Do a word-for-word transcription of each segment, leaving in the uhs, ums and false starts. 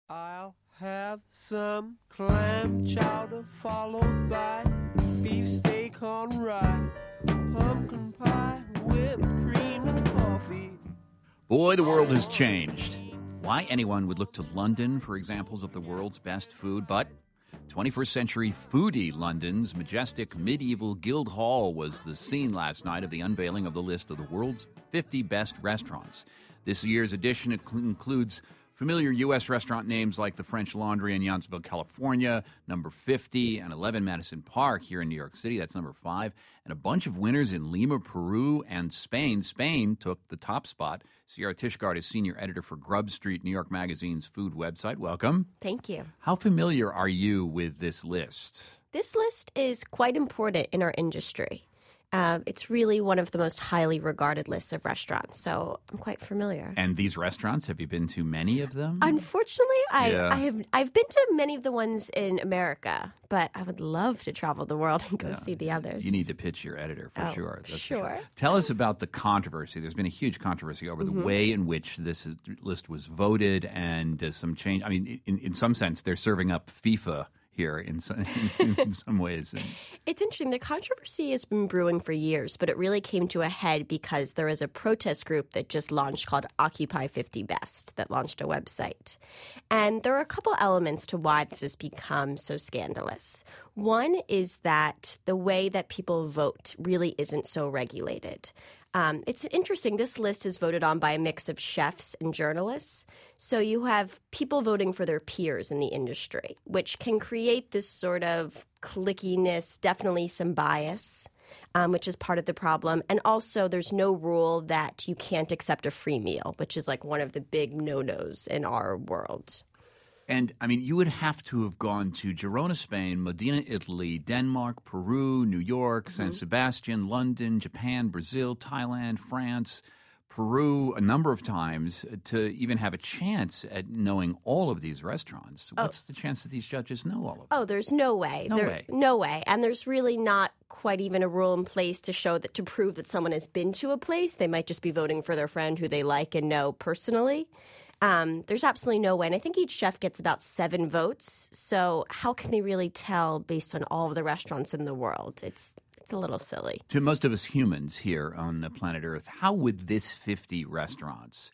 I'll have some clam chowder followed by beefsteak on rye, pumpkin pie, whipped cream and coffee. Boy, the world has changed. Why anyone would look to London for examples of the world's best food, but twenty-first century foodie London's majestic medieval Guildhall was the scene last night of the unveiling of the list of the world's fifty best restaurants. This year's edition includes familiar U S restaurant names like the French Laundry in Yountville, California, number fifty, and eleven Madison Park here in New York City, that's number five, and a bunch of winners in Lima, Peru, and Spain. Spain took the top spot. Sierra Tishgard is senior editor for Grub Street, New York Magazine's food website. Welcome. Thank you. How familiar are you with this list? This list is quite important in our industry. Uh, it's really one of the most highly regarded lists of restaurants, so I'm quite familiar. And these restaurants, have you been to many of them? Unfortunately, I, Yeah. I have I've been to many of the ones in America, but I would love to travel the world and go Yeah. see the others. You need to pitch your editor for Oh, sure. That's for sure. Tell us about the controversy. There's been a huge controversy over the way in which this is, list was voted, and uh, some change. I mean, in, in some sense, they're serving up FIFA here in some, in some ways. And It's interesting. The controversy has been brewing for years, but it really came to a head because there is a protest group that just launched called Occupy fifty Best that launched a website. And there are a couple elements to why this has become so scandalous. One is that the way that people vote really isn't so regulated. Um, it's interesting. This list is voted on by a mix of chefs and journalists. So you have people voting for their peers in the industry, which can create this sort of clickiness, definitely some bias, um, which is part of the problem. And also there's no rule that you can't accept a free meal, which is like one of the big no-nos in our world. And, I mean, you would have to have gone to Girona, Spain, Modena, Italy, Denmark, Peru, New York, San Sebastian, London, Japan, Brazil, Thailand, France, Peru, a number of times to even have a chance at knowing all of these restaurants. What's the chance that these judges know all of them? Oh, there's no way. No There- way. No way. And there's really not quite even a rule in place to show that to prove that someone has been to a place. They might just be voting for their friend who they like and know personally. Um, there's absolutely no way. And I think each chef gets about seven votes. So how can they really tell based on all of the restaurants in the world? It's it's a little silly. To most of us humans here on the planet Earth, how would this fifty restaurants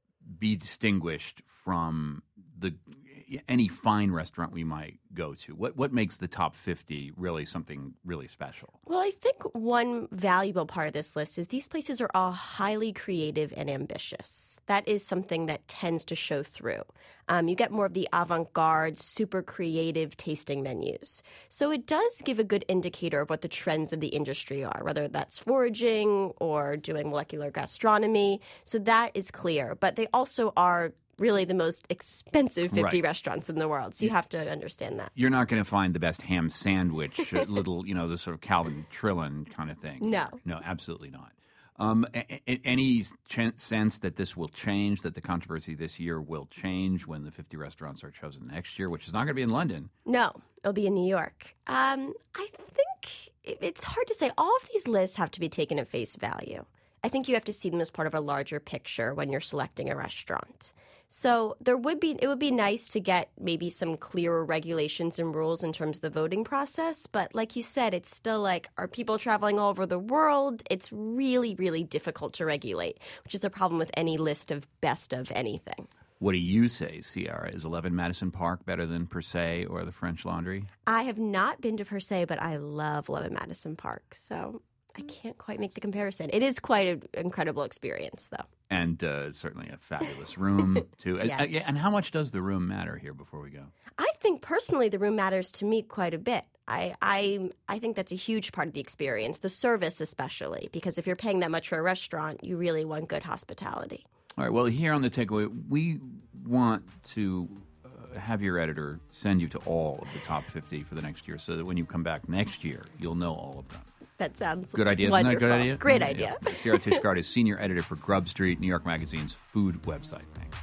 be distinguished from the any fine restaurant we might go to? What what makes the top fifty really something really special? Well, I think one valuable part of this list is these places are all highly creative and ambitious. That is something that tends to show through. Um, you get more of the avant-garde, super creative tasting menus. So it does give a good indicator of what the trends of the industry are, whether that's foraging or doing molecular gastronomy. So that is clear. But they also are really the most expensive fifty Right. restaurants in the world. So you have to understand that. You're not going to find the best ham sandwich, uh, little, you know, the sort of Calvin Trillin kind of thing. No. No, absolutely not. Um, a- a- any ch- sense that this will change, that the controversy this year will change when the fifty restaurants are chosen next year, which is not going to be in London? No, it'll be in New York. Um, I think it- it's hard to say. All of these lists have to be taken at face value. I think you have to see them as part of a larger picture when you're selecting a restaurant. So there would be it would be nice to get maybe some clearer regulations and rules in terms of the voting process. But like you said, it's still like, are people traveling all over the world? It's really, really difficult to regulate, which is the problem with any list of best of anything. What do you say, Sierra? Is eleven Madison Park better than Per Se or the French Laundry? I have not been to Per Se, but I love eleven Madison Park. So I can't quite make the comparison. It is quite an incredible experience, though. And uh, certainly a fabulous room, too. Yes. Uh, yeah, and how much does the room matter here before we go? I think personally the room matters to me quite a bit. I, I I think that's a huge part of the experience, the service especially, because if you're paying that much for a restaurant, you really want good hospitality. All right, well, here on The Takeaway, we want to uh, have your editor send you to all of the top fifty for the next year so that when you come back next year, you'll know all of them. That sounds Good idea. wonderful. Isn't that a good idea? Great Yeah. idea. Yeah. Sierra Tishgard is senior editor for Grub Street, New York Magazine's food website. Thanks.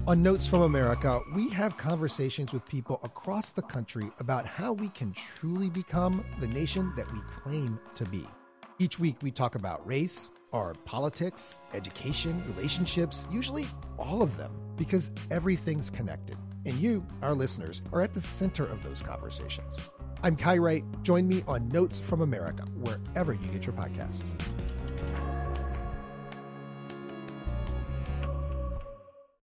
On Notes from America, we have conversations with people across the country about how we can truly become the nation that we claim to be. Each week, we talk about race, our politics, education, relationships, usually all of them, because everything's connected. And you, our listeners, are at the center of those conversations. I'm Kai Wright. Join me on Notes from America, wherever you get your podcasts.